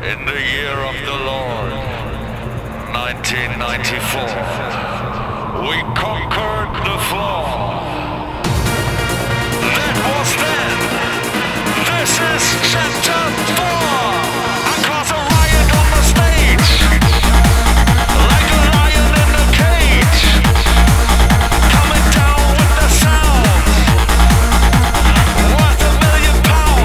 In the year of the Lord, 1994, we conquered the floor. That was then. This is chapter 4. I cause a riot on the stage, like a lion in a cage, coming down with the sound, worth £1 million.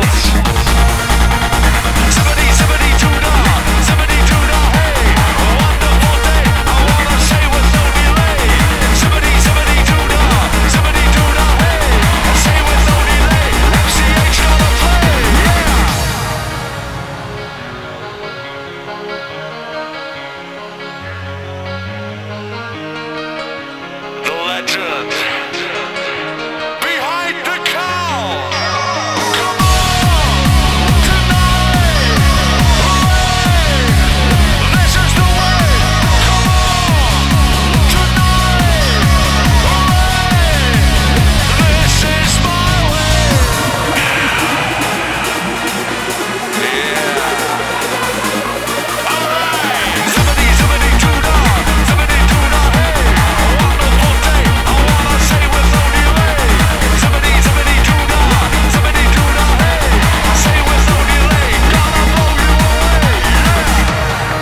Zippity, zippity, doo-dah, zippity, doo-dah, hey, a wonderful day, I wanna say with no delay. Zippity, zippity, doo-dah, zippity, doo-dah, hey, I say with no delay. MCH gonna play, yeah. The legend behind the cow. Come on, tonight, hooray, this is the way. Come on, tonight, hooray, this is my way. Yeah. Alright, zippity, zippity, doo-dah, zippity, doo-dah, hey, a wonderful day, I wanna say with no delay. Zippity, zippity, doo-dah, zippity, doo-dah, hey, I say with no delay, gonna blow you away, yeah.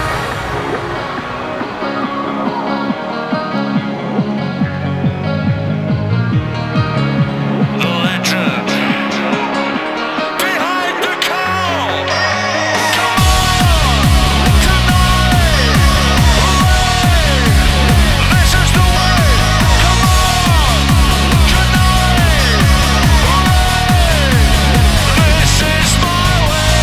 The legend behind the cow. Come on, tonight, hooray, this is the way. Come on, tonight, hooray, this is my way.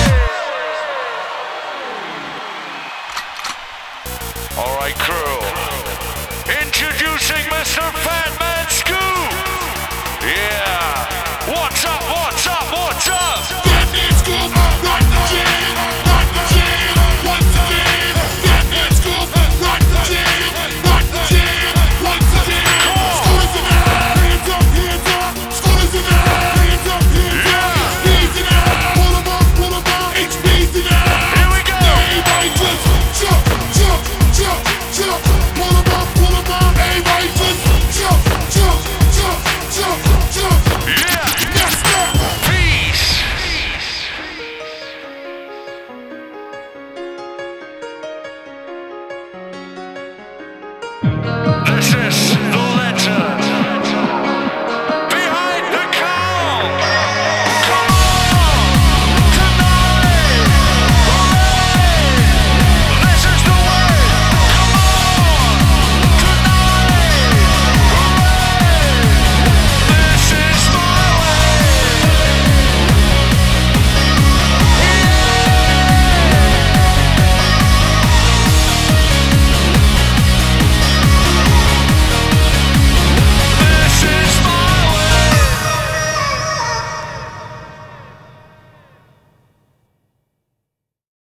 All right, crew, introducing Mr. Fat.